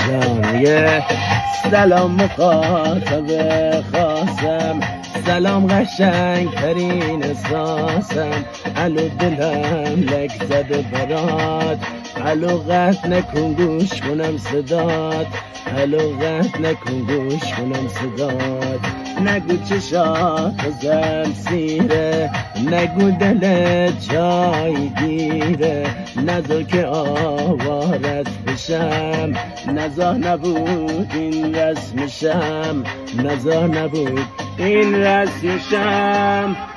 جانیه. سلام مخاطب خاصم، سلام قشنگ ترین احساسم. الو دلم لک زده برات، الو قطع نکن گوش کنم صدات، الو قطع نکن گوش کنم صدات. نگو چشات زم سیره، نگو دلت جای گیره، نذار که آوارت بشم. نزار نبود این رسمشم، نزار نبود این رسمشم.